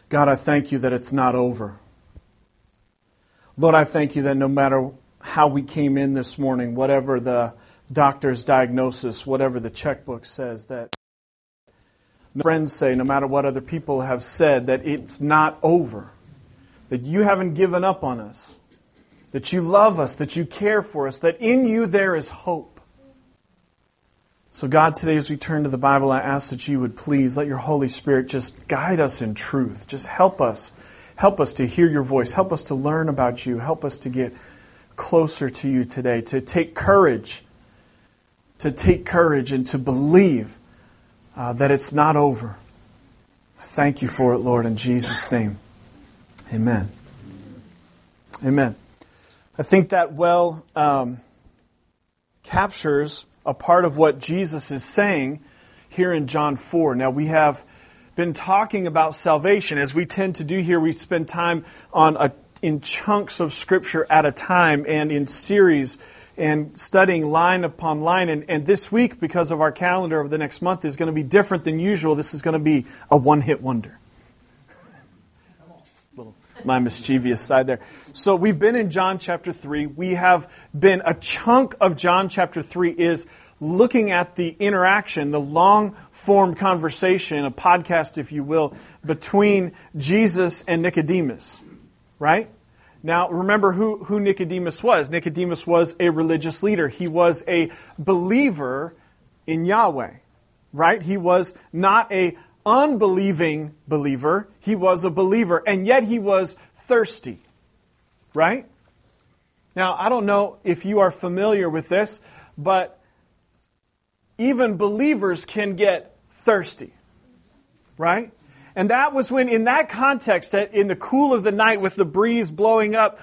God, I thank you that it's not over. Lord, I thank you that no matter how we came in this morning, whatever the doctor's diagnosis, whatever the checkbook says, that friends say, no matter what other people have said, that it's not over, that you haven't given up on us, that you love us, that you care for us, that in you there is hope. So God, today as we turn to the Bible, I ask that you would please let your Holy Spirit just guide us in truth. Just help us. Help us to hear your voice. Help us to learn about you. Help us to get closer to you today, to take courage and to believe that it's not over. I thank you for it, Lord, in Jesus' name. Amen. Amen. I think that captures a part of what Jesus is saying here in John 4. Now, we have been talking about salvation. As we tend to do here, we spend time in chunks of Scripture at a time and in series and studying line upon line. And this week, because of our calendar of the next month, is going to be different than usual. This is going to be a one-hit wonder. Just a little my mischievous side there. So we've been in John chapter 3. We have been, a chunk of John chapter 3 is looking at the interaction, the long-form conversation, a podcast, if you will, between Jesus and Nicodemus. Right? Now, remember who Nicodemus was. Nicodemus was a religious leader. He was a believer in Yahweh. Right? He was not a unbelieving believer. He was a believer. And yet he was thirsty. Right? Now, I don't know if you are familiar with this, but even believers can get thirsty. Right? And that was when, in that context, that in the cool of the night with the breeze blowing up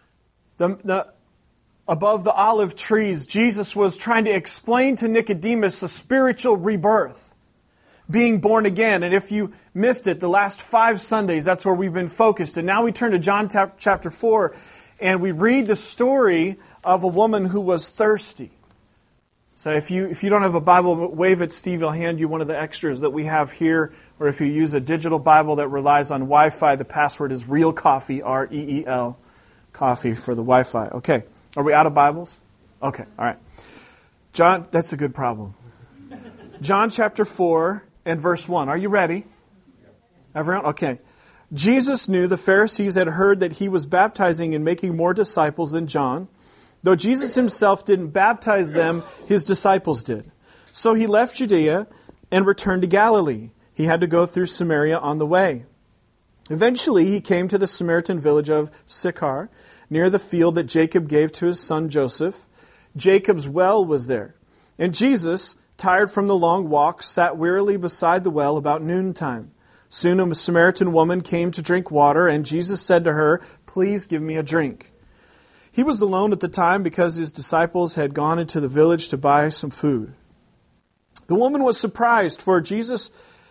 above the olive trees, Jesus was trying to explain to Nicodemus a spiritual rebirth, being born again. And if you missed it, the last 5 Sundays, that's where we've been focused. And now we turn to John chapter 4, and we read the story of a woman who was thirsty. So if you don't have a Bible, wave at Steve. He'll hand you one of the extras that we have here. Or if you use a digital Bible that relies on Wi-Fi, the password is Reel Coffee, R-E-E-L, coffee for the Wi-Fi. Okay. Are we out of Bibles? Okay. All right. John, that's a good problem. John chapter 4 and verse 1. Are you ready? Everyone? Okay. Jesus knew the Pharisees had heard that he was baptizing and making more disciples than John. Though Jesus himself didn't baptize them, his disciples did. So he left Judea and returned to Galilee. He had to go through Samaria on the way. Eventually, he came to the Samaritan village of Sychar, near the field that Jacob gave to his son Joseph. Jacob's well was there. And Jesus, tired from the long walk, sat wearily beside the well about noontime. Soon a Samaritan woman came to drink water, and Jesus said to her, "Please give me a drink." He was alone at the time because his disciples had gone into the village to buy some food. The woman was surprised, for Jews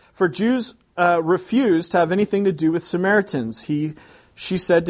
refused to have anything to do with Samaritans. She said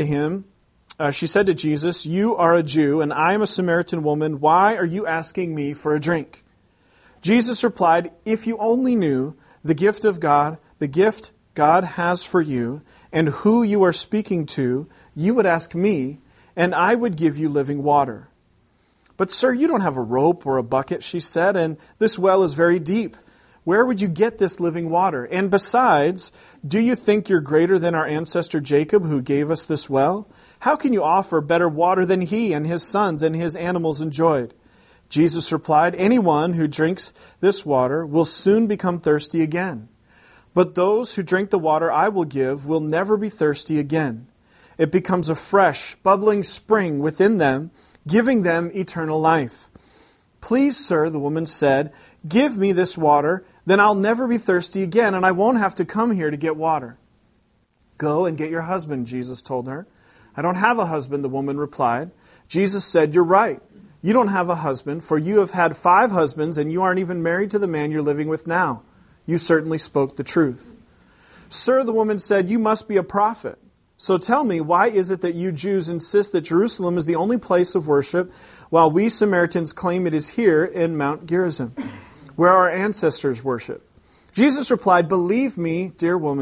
to Jesus, "You are a Jew, and I am a Samaritan woman. Why are you asking me for a drink?" Jesus replied, "If you only knew the gift of God, the gift God has for you, and who you are speaking to, you would ask me, and I would give you living water." "But sir, you don't have a rope or a bucket," she said, "and this well is very deep. Where would you get this living water? And besides, do you think you're greater than our ancestor Jacob, who gave us this well? How can you offer better water than he and his sons and his animals enjoyed?" Jesus replied, "Anyone who drinks this water will soon become thirsty again. But those who drink the water I will give will never be thirsty again. It becomes a fresh, bubbling spring within them, giving them eternal life." "Please, sir," the woman said, "give me this water, then I'll never be thirsty again, and I won't have to come here to get water." "Go and get your husband," Jesus told her. "I don't have a husband," the woman replied. Jesus said, "You're right. You don't have a husband, for you have had 5 husbands, and you aren't even married to the man you're living with now. You certainly spoke the truth." "Sir," the woman said, "you must be a prophet. So tell me, why is it that you Jews insist that Jerusalem is the only place of worship, while we Samaritans claim it is here in Mount Gerizim, where our ancestors worship?" Jesus replied, "Believe me, dear woman,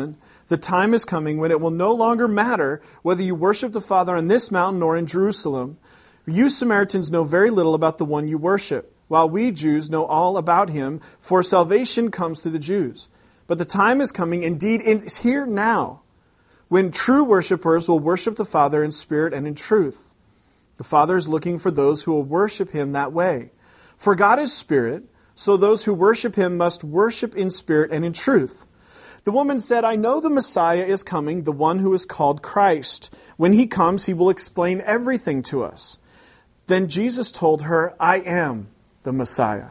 The time is coming when it will no longer matter whether you worship the Father on this mountain or in Jerusalem. You Samaritans know very little about the one you worship, while we Jews know all about him, for salvation comes through the Jews. But the time is coming, indeed it is here now, when true worshipers will worship the Father in spirit and in truth. The Father is looking for those who will worship him that way. For God is spirit, so those who worship him must worship in spirit and in truth. The woman said, I know the Messiah is coming, the one who is called Christ. When he comes, he will explain everything to us. Then Jesus told her, I am the Messiah.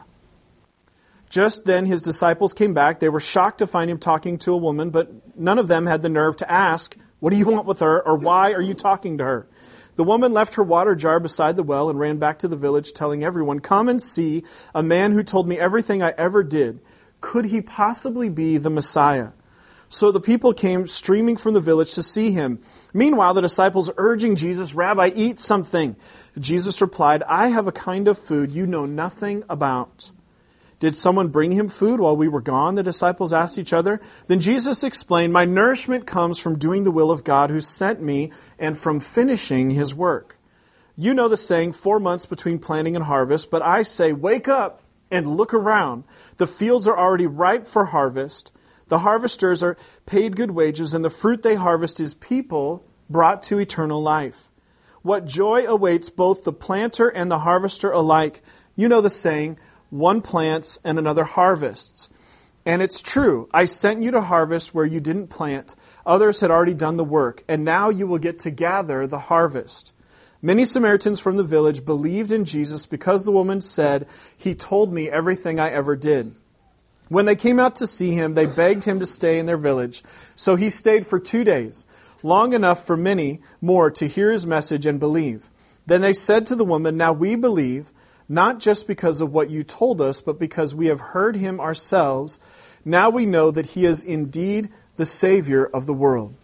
Just then his disciples came back. They were shocked to find him talking to a woman, but none of them had the nerve to ask, what do you want with her, or why are you talking to her? The woman left her water jar beside the well and ran back to the village, telling everyone, come and see a man who told me everything I ever did. Could he possibly be the Messiah? So the people came streaming from the village to see him. Meanwhile, the disciples urging Jesus, Rabbi, eat something. Jesus replied, I have a kind of food you know nothing about. Did someone bring him food while we were gone? The disciples asked each other. Then Jesus explained, my nourishment comes from doing the will of God who sent me and from finishing his work. You know the saying, 4 months between planting and harvest, but I say, wake up and look around. The fields are already ripe for harvest. The harvesters are paid good wages, and the fruit they harvest is people brought to eternal life. What joy awaits both the planter and the harvester alike. You know the saying, one plants and another harvests. And it's true. I sent you to harvest where you didn't plant. Others had already done the work, and now you will get to gather the harvest. Many Samaritans from the village believed in Jesus because the woman said, he told me everything I ever did. When they came out to see him, they begged him to stay in their village. So he stayed for 2 days, long enough for many more to hear his message and believe. Then they said to the woman, now we believe, not just because of what you told us, but because we have heard him ourselves. Now we know that he is indeed the Savior of the world.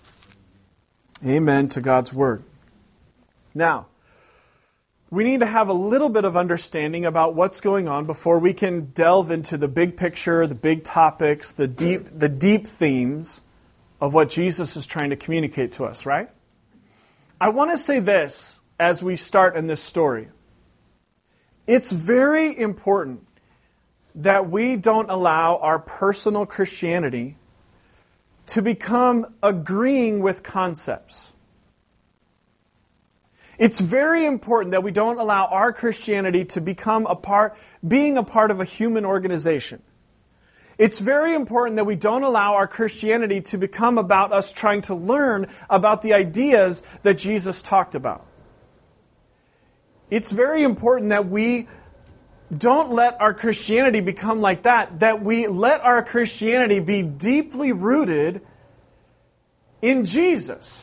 Amen to God's word. Now, we need to have a little bit of understanding about what's going on before we can delve into the big picture, the big topics, the deep themes of what Jesus is trying to communicate to us, right? I want to say this as we start in this story. It's very important that we don't allow our personal Christianity to become agreeing with concepts. It's very important that we don't allow our Christianity to become being a part of a human organization. It's very important that we don't allow our Christianity to become about us trying to learn about the ideas that Jesus talked about. It's very important that we don't let our Christianity become like that we let our Christianity be deeply rooted in Jesus.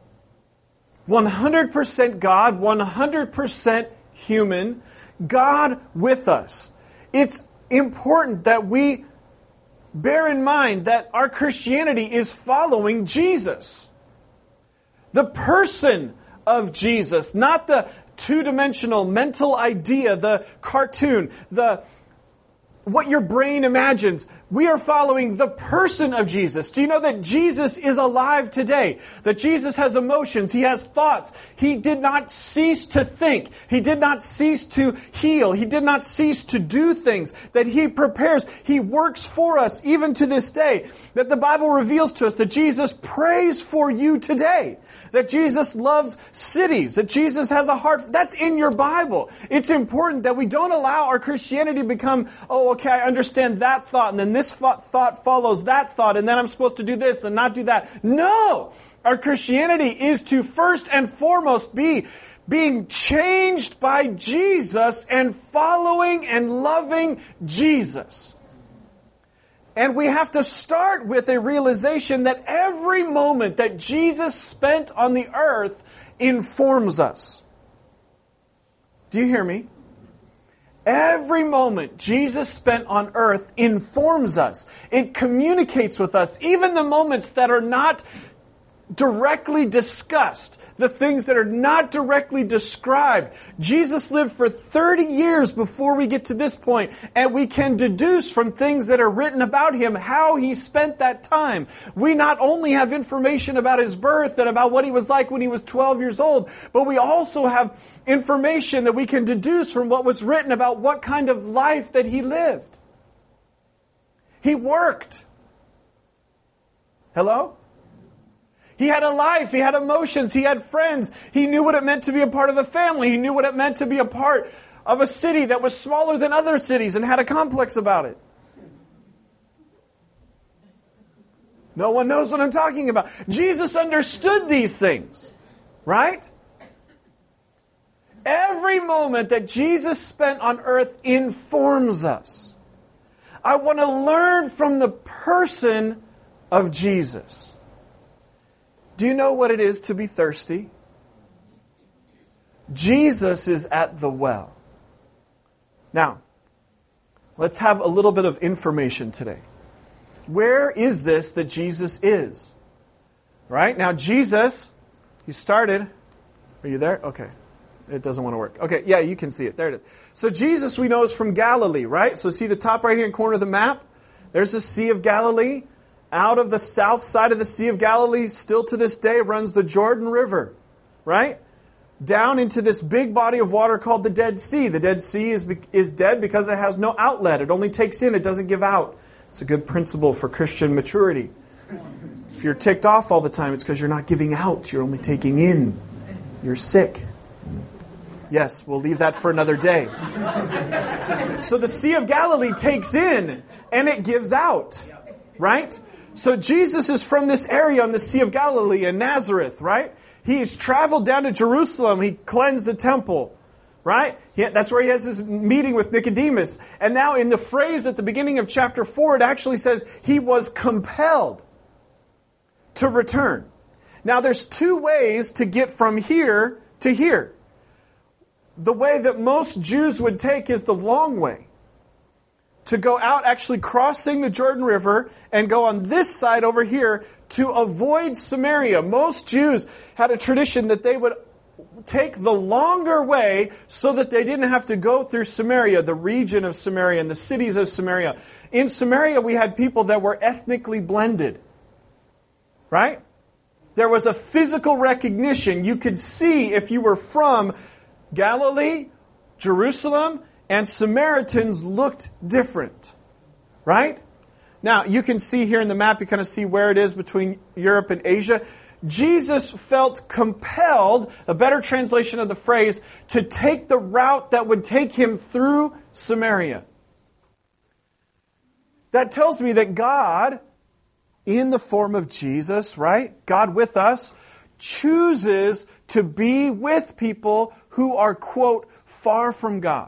100% God, 100% human, God with us. It's important that we bear in mind that our Christianity is following Jesus. The person of Jesus, not the two-dimensional mental idea, the cartoon, what your brain imagines. We are following the person of Jesus. Do you know that Jesus is alive today? That Jesus has emotions. He has thoughts. He did not cease to think. He did not cease to heal. He did not cease to do things. That He prepares. He works for us even to this day. That the Bible reveals to us that Jesus prays for you today. That Jesus loves cities. That Jesus has a heart. That's in your Bible. It's important that we don't allow our Christianity to become, okay, I understand that thought, and then this thought follows that thought, and then I'm supposed to do this and not do that. No! Our Christianity is to first and foremost be being changed by Jesus and following and loving Jesus. And we have to start with a realization that every moment that Jesus spent on the earth informs us. Do you hear me? Every moment Jesus spent on earth informs us. It communicates with us. Even the moments that are not directly discussed, the things that are not directly described. Jesus lived for 30 years before we get to this point, and we can deduce from things that are written about him how he spent that time. We not only have information about his birth and about what he was like when he was 12 years old, but we also have information that we can deduce from what was written about what kind of life that he lived. He worked. Hello? He had a life, he had emotions, he had friends. He knew what it meant to be a part of a family. He knew what it meant to be a part of a city that was smaller than other cities and had a complex about it. No one knows what I'm talking about. Jesus understood these things, right? Every moment that Jesus spent on earth informs us. I want to learn from the person of Jesus. Do you know what it is to be thirsty? Jesus is at the well. Now, let's have a little bit of information today. Where is this that Jesus is? Right? Now, Jesus, he started. Are you there? Okay. It doesn't want to work. Okay, yeah, you can see it. There it is. So Jesus, we know, is from Galilee, right? So see the top right-hand corner of the map? There's the Sea of Galilee. Out of the south side of the Sea of Galilee, still to this day, runs the Jordan River, right? Down into this big body of water called the Dead Sea. The Dead Sea is dead because it has no outlet. It only takes in, it doesn't give out. It's a good principle for Christian maturity. If you're ticked off all the time, it's because you're not giving out. You're only taking in. You're sick. Yes, we'll leave that for another day. So the Sea of Galilee takes in and it gives out, right? So Jesus is from this area on the Sea of Galilee in Nazareth, right? He's traveled down to Jerusalem. He cleansed the temple, right? That's where he has his meeting with Nicodemus. And now in the phrase at the beginning of chapter 4, it actually says he was compelled to return. Now there's two ways to get from here to here. The way that most Jews would take is the long way. To go out, actually crossing the Jordan River and go on this side over here to avoid Samaria. Most Jews had a tradition that they would take the longer way so that they didn't have to go through Samaria, the region of Samaria and the cities of Samaria. In Samaria, we had people that were ethnically blended, right? There was a physical recognition. You could see if you were from Galilee, Jerusalem, and Samaritans looked different, right? Now, you can see here in the map, you kind of see where it is between Europe and Asia. Jesus felt compelled, a better translation of the phrase, to take the route that would take him through Samaria. That tells me that God, in the form of Jesus, right? God with us, chooses to be with people who are, quote, far from God.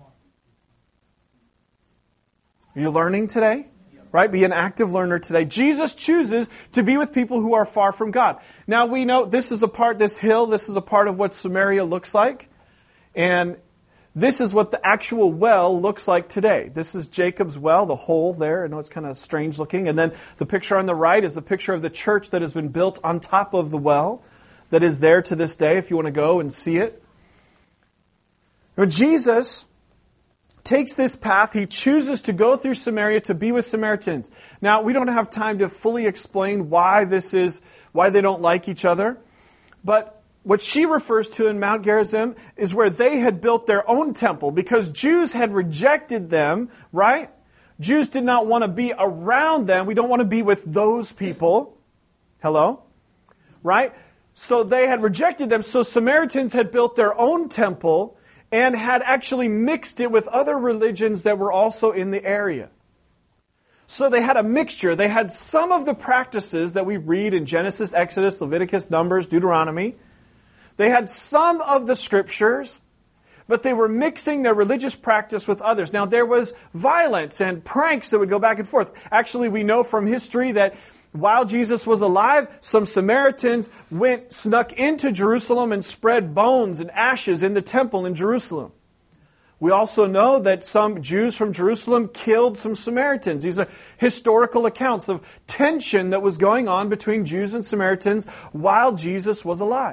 Are you learning today? Right? Be an active learner today. Jesus chooses to be with people who are far from God. Now we know this is a part of what Samaria looks like. And this is what the actual well looks like today. This is Jacob's well, the hole there. I know it's kind of strange looking. And then the picture on the right is the picture of the church that has been built on top of the well that is there to this day if you want to go and see it. Now Jesus takes this path. He chooses to go through Samaria to be with Samaritans. Now, we don't have time to fully explain why they don't like each other. But what she refers to in Mount Gerizim is where they had built their own temple because Jews had rejected them, right? Jews did not want to be around them. We don't want to be with those people. Hello? Right? So they had rejected them. So Samaritans had built their own temple and had actually mixed it with other religions that were also in the area. So they had a mixture. They had some of the practices that we read in Genesis, Exodus, Leviticus, Numbers, Deuteronomy. They had some of the scriptures, but they were mixing their religious practice with others. Now, there was violence and pranks that would go back and forth. Actually, we know from history that while Jesus was alive, some Samaritans snuck into Jerusalem and spread bones and ashes in the temple in Jerusalem. We also know that some Jews from Jerusalem killed some Samaritans. These are historical accounts of tension that was going on between Jews and Samaritans while Jesus was alive.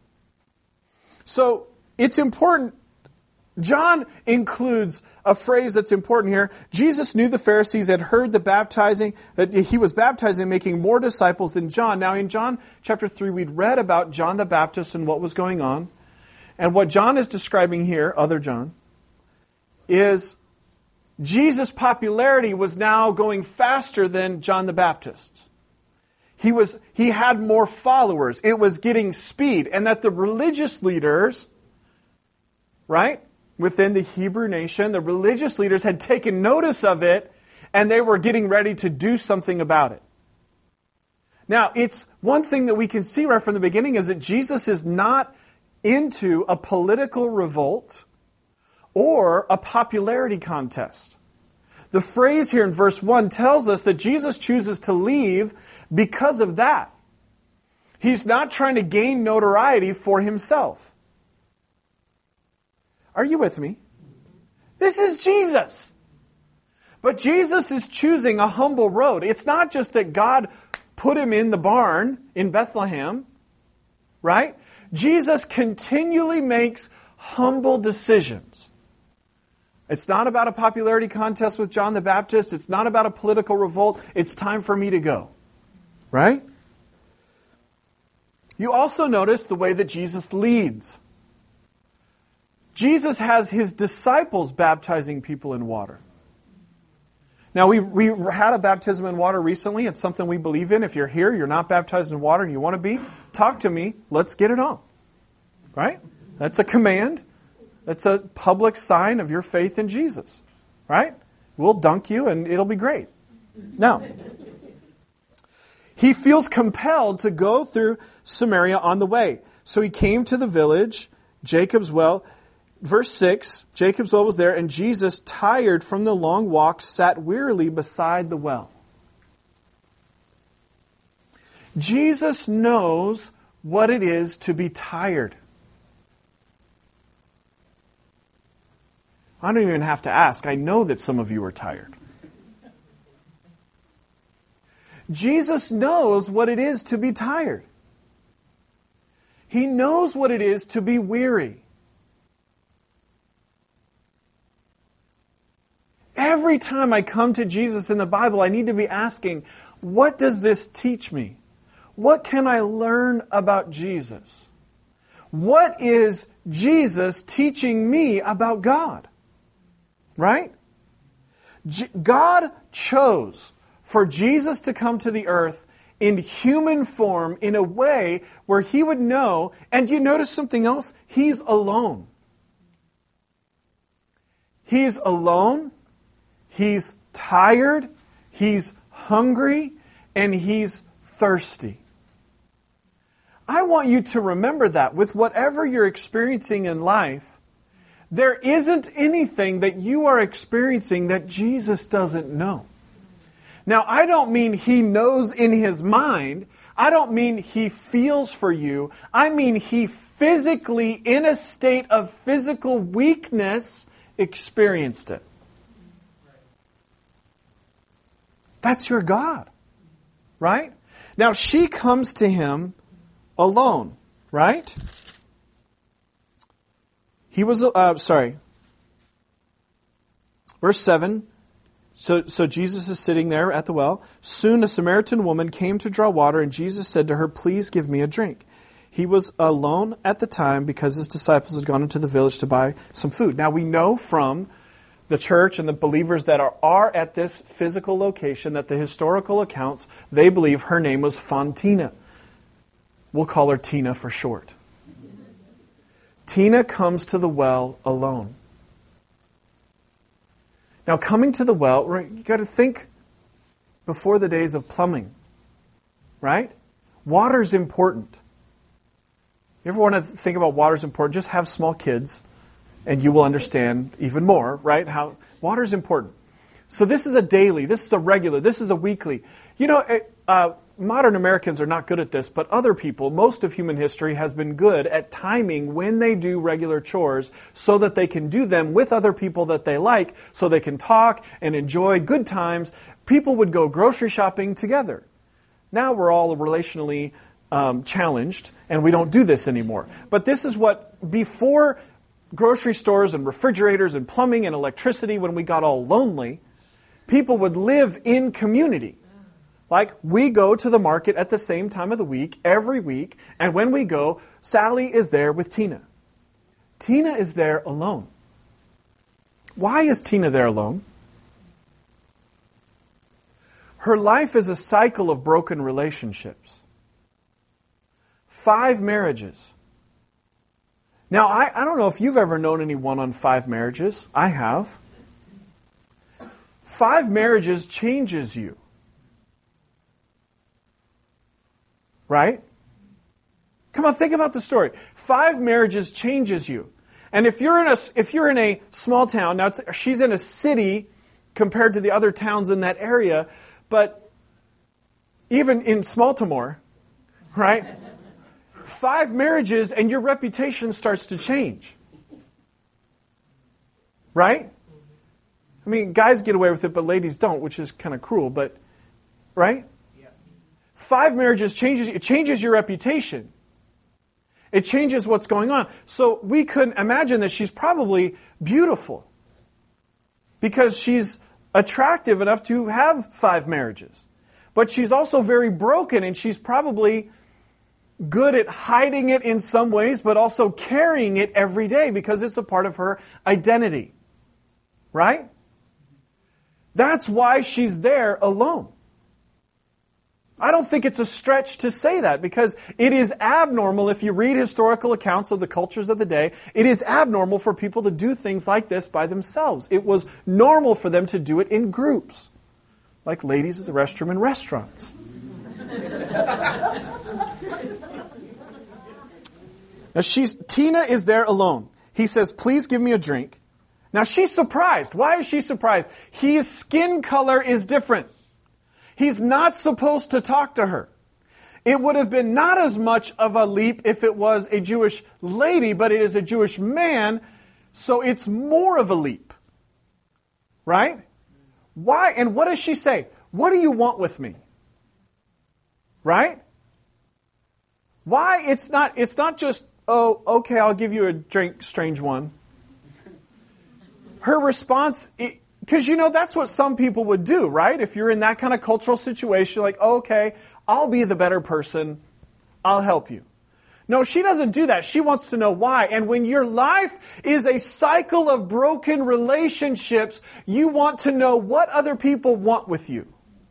So it's important. John includes a phrase that's important here. Jesus knew the Pharisees had heard that he was baptizing, making more disciples than John. Now in John chapter 3, we'd read about John the Baptist and what was going on. And what John is describing here, other John, is Jesus' popularity was now going faster than John the Baptist's. He had more followers. It was getting speed. And that the religious leaders, right, within the Hebrew nation, the religious leaders had taken notice of it, and they were getting ready to do something about it. Now, it's one thing that we can see right from the beginning is that Jesus is not into a political revolt or a popularity contest. The phrase here in verse 1 tells us that Jesus chooses to leave because of that. He's not trying to gain notoriety for himself. Are you with me? This is Jesus. But Jesus is choosing a humble road. It's not just that God put him in the barn in Bethlehem, right? Jesus continually makes humble decisions. It's not about a popularity contest with John the Baptist. It's not about a political revolt. It's time for me to go. Right? You also notice the way that Jesus leads. Jesus has his disciples baptizing people in water. Now, we had a baptism in water recently. It's something we believe in. If you're here, you're not baptized in water, and you want to be, talk to me. Let's get it on. Right? That's a command. That's a public sign of your faith in Jesus. Right? We'll dunk you, and it'll be great. Now, he feels compelled to go through Samaria on the way. So he came to the village, Jacob's well. Verse 6, Jacob's well was there, and Jesus, tired from the long walk, sat wearily beside the well. Jesus knows what it is to be tired. I don't even have to ask. I know that some of you are tired. Jesus knows what it is to be tired. He knows what it is to be weary. Every time I come to Jesus in the Bible, I need to be asking, what does this teach me? What can I learn about Jesus? What is Jesus teaching me about God? Right? God chose for Jesus to come to the earth in human form in a way where he would know, and you notice something else? He's alone. He's alone. He's tired, he's hungry, and he's thirsty. I want you to remember that with whatever you're experiencing in life, there isn't anything that you are experiencing that Jesus doesn't know. Now, I don't mean he knows in his mind. I don't mean he feels for you. I mean he physically, in a state of physical weakness, experienced it. That's your God, right? Now, she comes to him alone, right? He was, Verse 7, so Jesus is sitting there at the well. Soon a Samaritan woman came to draw water, and Jesus said to her, "Please give me a drink." He was alone at the time because his disciples had gone into the village to buy some food. Now, we know from the church and the believers that are at this physical location, that the historical accounts, they believe her name was Fontina. We'll call her Tina for short. Tina comes to the well alone. Now, coming to the well, you got to think before the days of plumbing, right? Water's important. You ever want to think about water's important? Just have small kids. And you will understand even more, right? How water is important. So this is a daily, this is a regular, this is a weekly. You know, modern Americans are not good at this, but other people, most of human history has been good at timing when they do regular chores so that they can do them with other people that they like, so they can talk and enjoy good times. People would go grocery shopping together. Now we're all relationally challenged, and we don't do this anymore. But this is what, before grocery stores and refrigerators and plumbing and electricity, when we got all lonely, people would live in community. Like, we go to the market at the same time of the week, every week, and when we go, Sally is there with Tina. Tina is there alone. Why is Tina there alone? Her life is a cycle of broken relationships. 5 marriages. Now, I don't know if you've ever known anyone on 5 marriages. I have. 5 marriages changes you. Right? Come on, think about the story. 5 marriages changes you. And if you're in a small town, now she's in a city compared to the other towns in that area, but even in Smaltimore, right? 5 marriages and your reputation starts to change. Right? I mean, guys get away with it, but ladies don't, which is kind of cruel, but, right? 5 marriages changes your reputation. It changes what's going on. So we could imagine that she's probably beautiful because she's attractive enough to have 5 marriages. But she's also very broken, and she's probably good at hiding it in some ways, but also carrying it every day because it's a part of her identity. Right? That's why she's there alone. I don't think it's a stretch to say that, because it is abnormal, if you read historical accounts of the cultures of the day, it is abnormal for people to do things like this by themselves. It was normal for them to do it in groups, like ladies at the restroom in restaurants. Now Tina is there alone. He says, "Please give me a drink." Now she's surprised. Why is she surprised? His skin color is different. He's not supposed to talk to her. It would have been not as much of a leap if it was a Jewish lady, but it is a Jewish man, so it's more of a leap. Right? Why? And what does she say? "What do you want with me?" Right? Why? It's not just, "Oh, okay, I'll give you a drink, strange one." Her response, because that's what some people would do, right? If you're in that kind of cultural situation, like, "Oh, okay, I'll be the better person, I'll help you." No, she doesn't do that. She wants to know why. And when your life is a cycle of broken relationships, you want to know what other people want with you.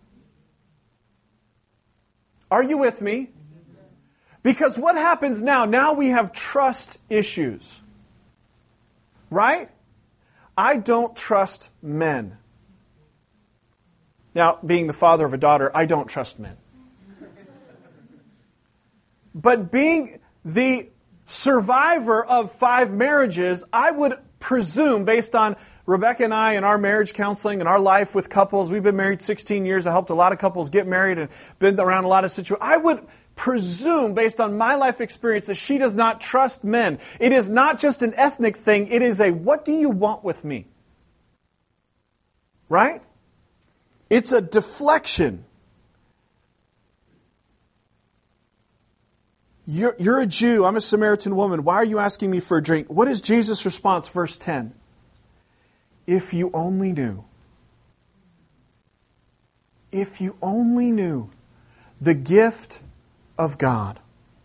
Are you with me? Because what happens now? Now we have trust issues. Right? I don't trust men. Now, being the father of a daughter, I don't trust men. But being the survivor of 5 marriages, I would presume, based on Rebecca and I and our marriage counseling and our life with couples, we've been married 16 years. I helped a lot of couples get married and been around a lot of situations. I would presume, based on my life experience, that she does not trust men. It is not just an ethnic thing. It is a, "What do you want with me?" Right? It's a deflection. You're a Jew. I'm a Samaritan woman. Why are you asking me for a drink? What is Jesus' response? Verse 10. "If you only knew. If you only knew the gift of God."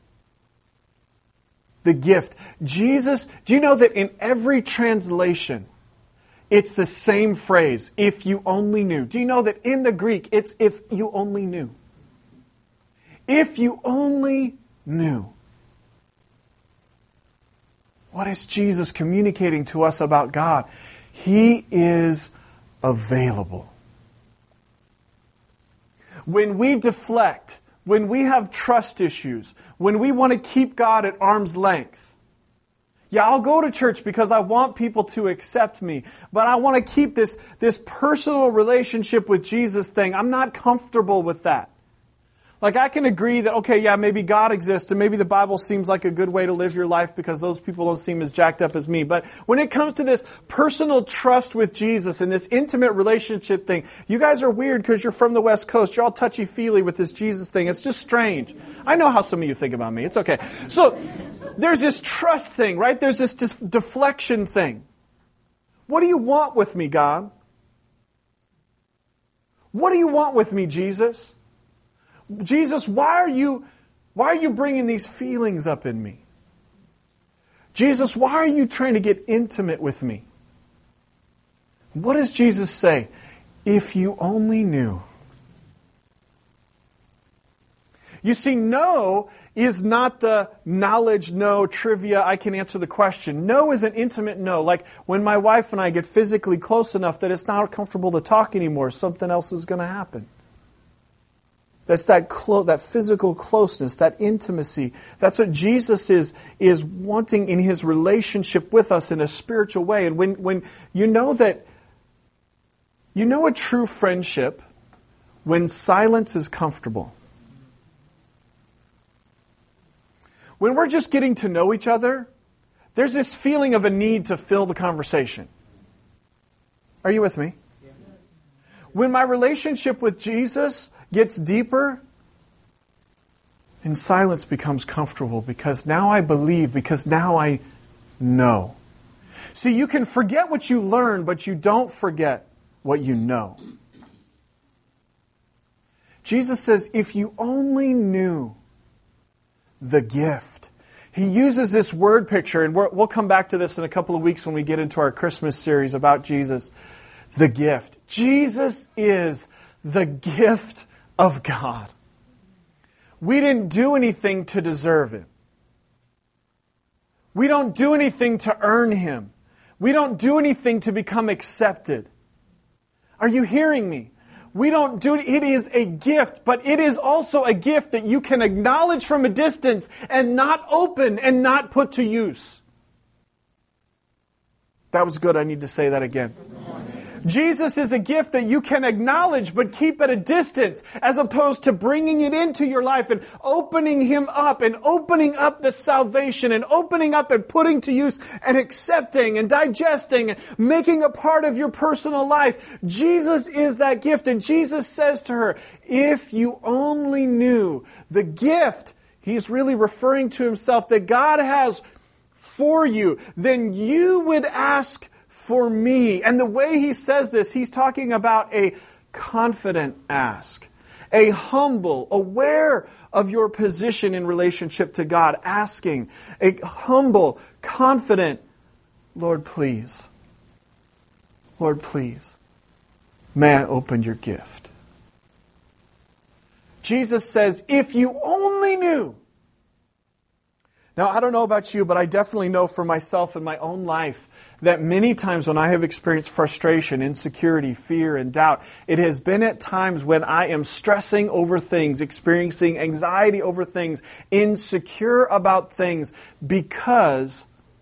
The gift. Jesus, do you know that in every translation, it's the same phrase, "if you only knew"? Do you know that in the Greek, it's "if you only knew"? If you only knew. What is Jesus communicating to us about God? He is available. When we deflect, when we have trust issues, when we want to keep God at arm's length, yeah, I'll go to church because I want people to accept me, but I want to keep this personal relationship with Jesus thing. I'm not comfortable with that. Like I can agree that, okay, yeah, maybe God exists and maybe the Bible seems like a good way to live your life because those people don't seem as jacked up as me. But when it comes to this personal trust with Jesus and this intimate relationship thing, you guys are weird because you're from the West Coast. You're all touchy-feely with this Jesus thing. It's just strange. I know how some of you think about me. It's okay. So there's this trust thing, right? There's this deflection thing. What do you want with me, God? What do you want with me, Jesus? Jesus, why are you bringing these feelings up in me? Jesus, why are you trying to get intimate with me? What does Jesus say? If you only knew. You see, no is not the knowledge, no, trivia, I can answer the question. No is an intimate no. Like when my wife and I get physically close enough that it's not comfortable to talk anymore, something else is going to happen. That's that physical closeness, that intimacy. That's what Jesus is wanting in His relationship with us in a spiritual way. And when you know that, you know a true friendship when silence is comfortable. When we're just getting to know each other, there's this feeling of a need to fill the conversation. Are you with me? When my relationship with Jesus gets deeper, and silence becomes comfortable because now I believe, because now I know. See, you can forget what you learn, but you don't forget what you know. Jesus says, if you only knew the gift. He uses this word picture, and we'll come back to this in a couple of weeks when we get into our Christmas series about Jesus. The gift. Jesus is the gift of God. We didn't do anything to deserve Him. We don't do anything to earn Him. We don't do anything to become accepted. Are you hearing me? We don't do it. It is a gift, but it is also a gift that you can acknowledge from a distance and not open and not put to use. That was good. I need to say that again. Jesus is a gift that you can acknowledge but keep at a distance, as opposed to bringing it into your life and opening Him up and opening up the salvation and opening up and putting to use and accepting and digesting and making a part of your personal life. Jesus is that gift, and Jesus says to her, if you only knew the gift, He's really referring to Himself, that God has for you, then you would ask for me. And the way He says this, He's talking about a confident ask. A humble, aware of your position in relationship to God, asking. A humble, confident, Lord, please. Lord, please. May I open your gift? Jesus says, if you only knew. Now, I don't know about you, but I definitely know for myself in my own life that many times when I have experienced frustration, insecurity, fear, and doubt, it has been at times when I am stressing over things, experiencing anxiety over things, insecure about things, because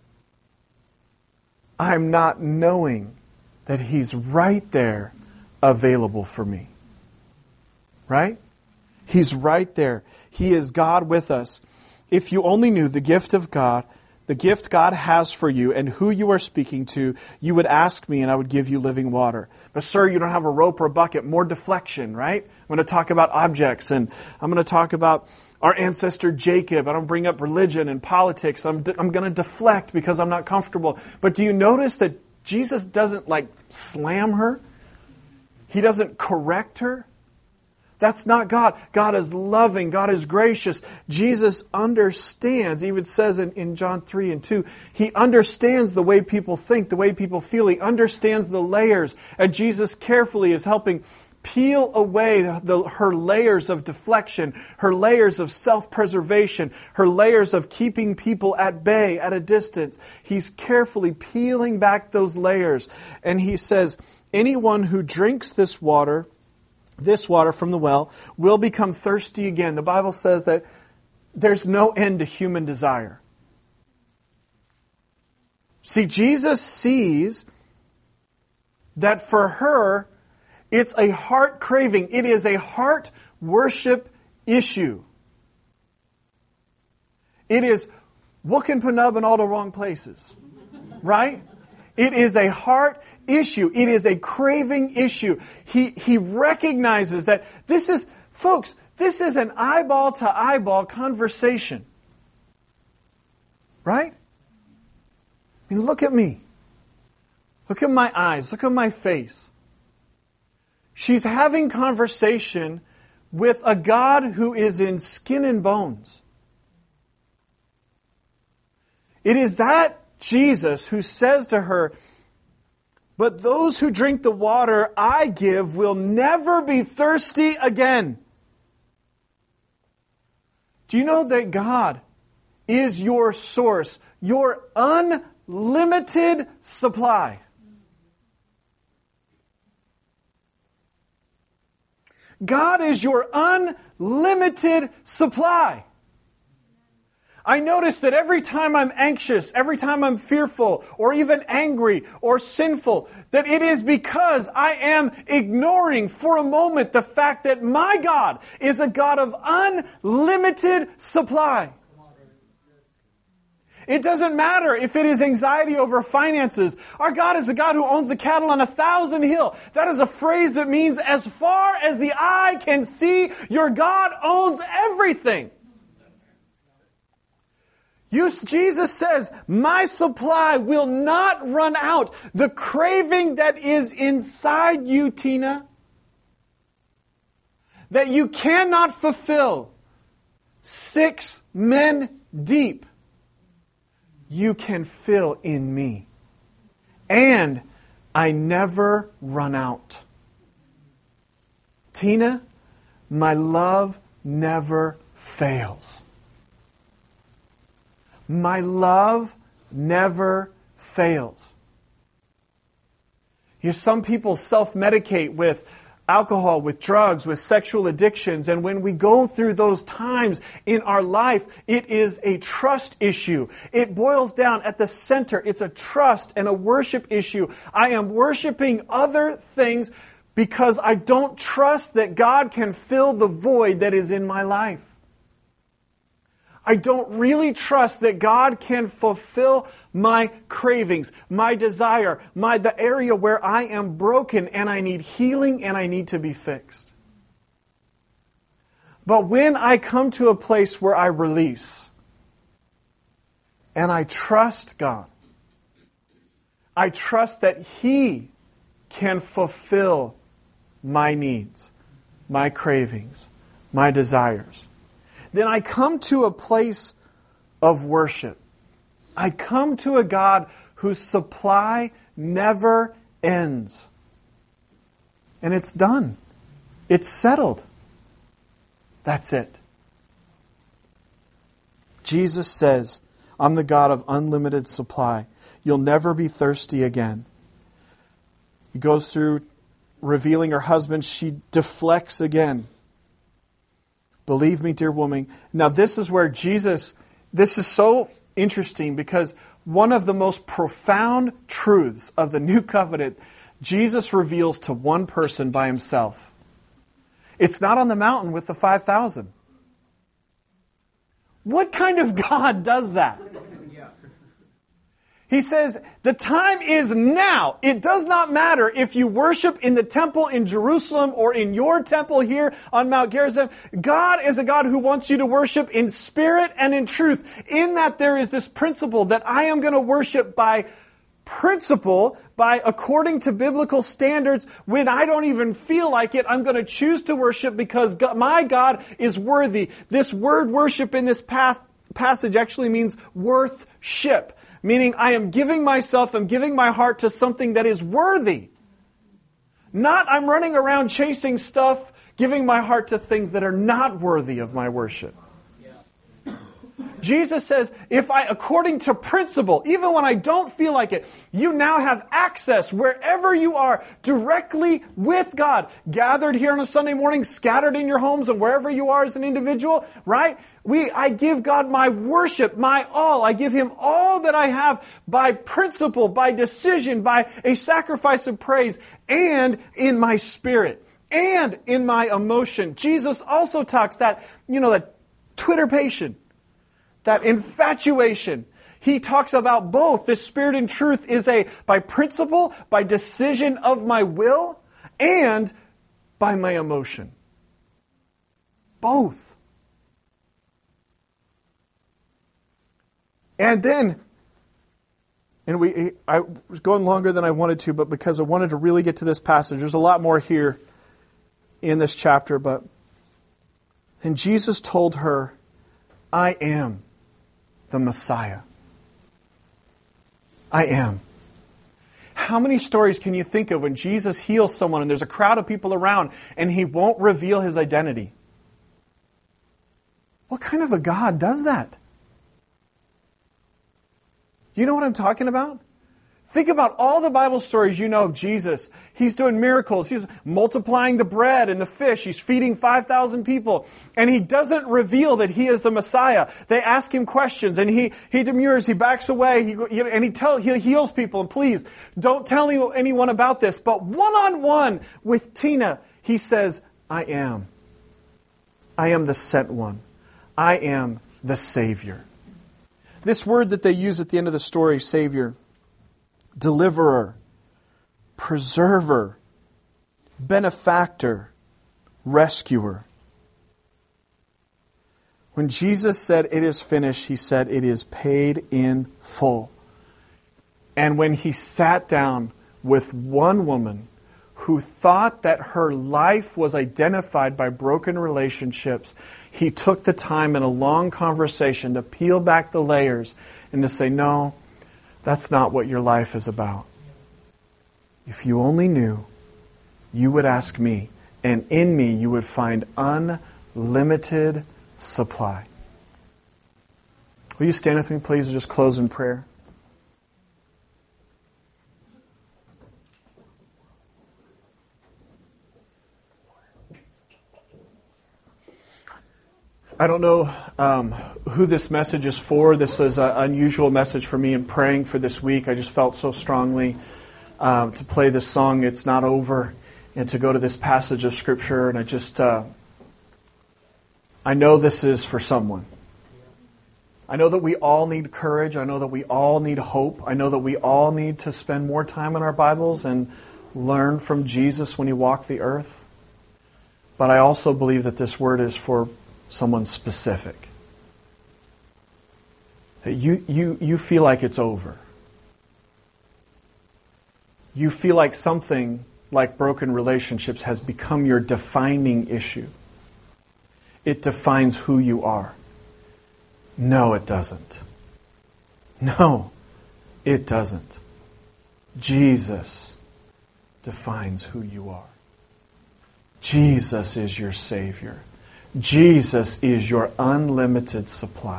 I'm not knowing that He's right there available for me. Right? He's right there. He is God with us. If you only knew the gift of God, the gift God has for you, and who you are speaking to, you would ask me and I would give you living water. But sir, you don't have a rope or a bucket. More deflection, right? I'm going to talk about objects, and I'm going to talk about our ancestor Jacob. I don't bring up religion and politics. I'm going to deflect because I'm not comfortable. But do you notice that Jesus doesn't slam her? He doesn't correct her. That's not God. God is loving. God is gracious. Jesus understands, even says in John 3 and 2, He understands the way people think, the way people feel. He understands the layers. And Jesus carefully is helping peel away her layers of deflection, her layers of self-preservation, her layers of keeping people at bay, at a distance. He's carefully peeling back those layers. And He says, anyone who drinks this water from the well, will become thirsty again. The Bible says that there's no end to human desire. See, Jesus sees that for her, it's a heart craving. It is a heart worship issue. It is wookin' panub in all the wrong places. Right? It is a heart issue. It is a craving issue. He recognizes that this is, folks, this is an eyeball to eyeball conversation. Right? I mean, look at me. Look at my eyes. Look at my face. She's having conversation with a God who is in skin and bones. It is that Jesus who says to her, "But those who drink the water I give will never be thirsty again." Do you know that God is your source, your unlimited supply? God is your unlimited supply. I notice that every time I'm anxious, every time I'm fearful, or even angry or sinful, that it is because I am ignoring for a moment the fact that my God is a God of unlimited supply. It doesn't matter if it is anxiety over finances. Our God is a God who owns the cattle on 1,000 hill. That is a phrase that means as far as the eye can see, your God owns everything. Jesus says, my supply will not run out. The craving that is inside you, Tina, that you cannot fulfill 6 men deep, you can fill in me. And I never run out. Tina, my love never fails. My love never fails. Some people self-medicate with alcohol, with drugs, with sexual addictions. And when we go through those times in our life, it is a trust issue. It boils down at the center. It's a trust and a worship issue. I am worshiping other things because I don't trust that God can fill the void that is in my life. I don't really trust that God can fulfill my cravings, my desire, the area where I am broken and I need healing and I need to be fixed. But when I come to a place where I release and I trust God, I trust that He can fulfill my needs, my cravings, my desires, then I come to a place of worship. I come to a God whose supply never ends. And it's done. It's settled. That's it. Jesus says, I'm the God of unlimited supply. You'll never be thirsty again. He goes through revealing her husband. She deflects again. Believe me, dear woman. Now this is where this is so interesting because one of the most profound truths of the new covenant, Jesus reveals to one person by himself. It's not on the mountain with the 5,000. What kind of God does that? He says, the time is now. It does not matter if you worship in the temple in Jerusalem or in your temple here on Mount Gerizim. God is a God who wants you to worship in spirit and in truth. In that there is this principle that I am going to worship by principle, by according to biblical standards. When I don't even feel like it, I'm going to choose to worship because my God is worthy. This word worship in this passage actually means worth-ship. Meaning I am giving myself, I'm giving my heart to something that is worthy. Not I'm running around chasing stuff, giving my heart to things that are not worthy of my worship. Jesus says, according to principle, even when I don't feel like it, you now have access wherever you are directly with God. Gathered here on a Sunday morning, scattered in your homes and wherever you are as an individual, right? I give God my worship, my all. I give Him all that I have by principle, by decision, by a sacrifice of praise, and in my spirit. and in my emotion. Jesus also talks that twitterpation, that infatuation. He talks about both. The Spirit and truth is by principle, by decision of my will, and by my emotion. Both. And then, I was going longer than I wanted to, but because I wanted to really get to this passage, there's a lot more here in this chapter, and Jesus told her, I am the Messiah. I am. How many stories can you think of when Jesus heals someone and there's a crowd of people around and He won't reveal His identity? What kind of a God does that? Do you know what I'm talking about? Think about all the Bible stories you know of Jesus. He's doing miracles. He's multiplying the bread and the fish. He's feeding 5,000 people. And He doesn't reveal that He is the Messiah. They ask Him questions and He demurs, He backs away, and He heals people. And please, don't tell anyone about this. But one-on-one with Tina, He says, I am. I am the sent one. I am the Savior. This word that they use at the end of the story, Savior, deliverer, preserver, benefactor, rescuer. When Jesus said, it is finished, He said, it is paid in full. And when He sat down with one woman who thought that her life was identified by broken relationships, He took the time in a long conversation to peel back the layers and to say, no, that's not what your life is about. If you only knew, you would ask me, and in me you would find unlimited supply. Will you stand with me, please, and just close in prayer? I don't know who this message is for. This is an unusual message for me in praying for this week. I just felt so strongly to play this song, It's Not Over, and to go to this passage of Scripture. And I know this is for someone. I know that we all need courage. I know that we all need hope. I know that we all need to spend more time in our Bibles and learn from Jesus when He walked the earth. But I also believe that this word is for someone specific. That you feel like it's over. You feel like something like broken relationships has become your defining issue. It defines who you are. No, it doesn't. No, it doesn't. Jesus defines who you are. Jesus is your Savior. Jesus is your unlimited supply.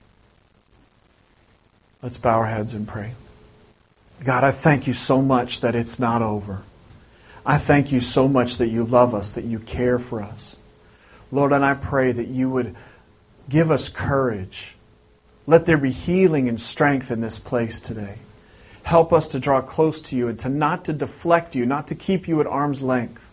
Let's bow our heads and pray. God, I thank You so much that it's not over. I thank You so much that You love us, that You care for us. Lord, and I pray that You would give us courage. Let there be healing and strength in this place today. Help us to draw close to You and not to deflect You, not to keep You at arm's length,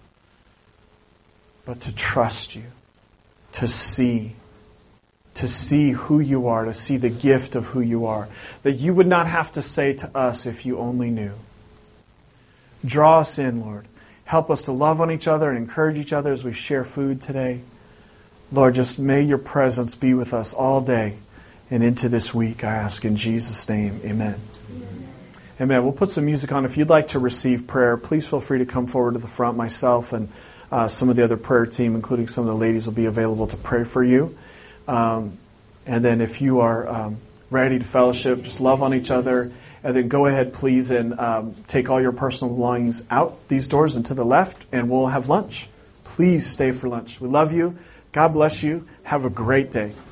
but to trust You. To see who You are, to see the gift of who You are, that You would not have to say to us if You only knew. Draw us in, Lord. Help us to love on each other and encourage each other as we share food today. Lord, just may Your presence be with us all day and into this week, I ask in Jesus' name, amen. Amen. We'll put some music on. If you'd like to receive prayer, please feel free to come forward to the front. Myself and some of the other prayer team, including some of the ladies, will be available to pray for you. And then if you are ready to fellowship, just love on each other. And then go ahead, please, and take all your personal belongings out these doors and to the left, and we'll have lunch. Please stay for lunch. We love you. God bless you. Have a great day.